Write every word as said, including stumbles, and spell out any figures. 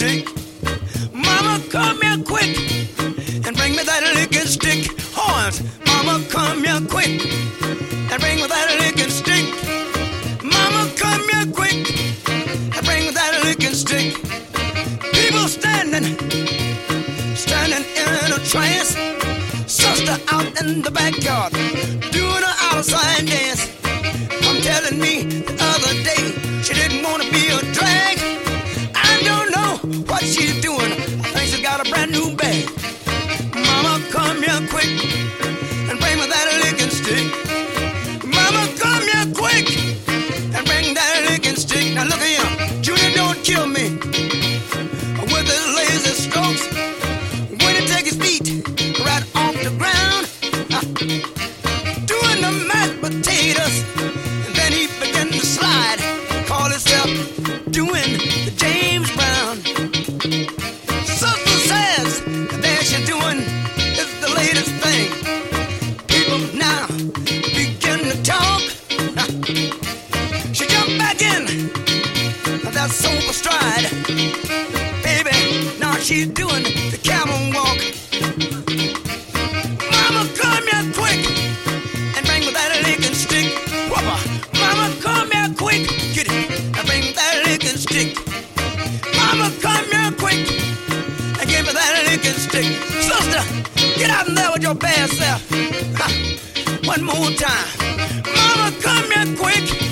stick. Mama, come here quick and bring me that licking stick. Horns, mama, come here quick and bring me that licking stick. Mama, come here quick and bring me that licking stick. People standing, standing in a trance. Sister out in the backyard doing an outside dance. I'm telling me the other day she didn't want to be a drag. I don't know what she's doing. I think she's got a brand new bag. Mama, come here quick and bring me that licking stick. Mama, come here quick and bring that licking stick. Now look at him, Junior, don't kill me with his lazy strokes. When he take his feet right off the ground, uh, doing the mashed potatoes, and then he began to slide. Call himself doing the James Brown. Sister says that there she's doing is the latest thing. People now begin to talk. Uh, she jumped back in that sober stride. Baby, now she's doing the camel walk. Mama, come here quick and bring me that licking stick. Whopper. Mama, come here quick, get it, and bring me that licking stick. Mama, come here quick and give me that licking stick. Sister, get out in there with your bad self. Ha. One more time. Mama, come here quick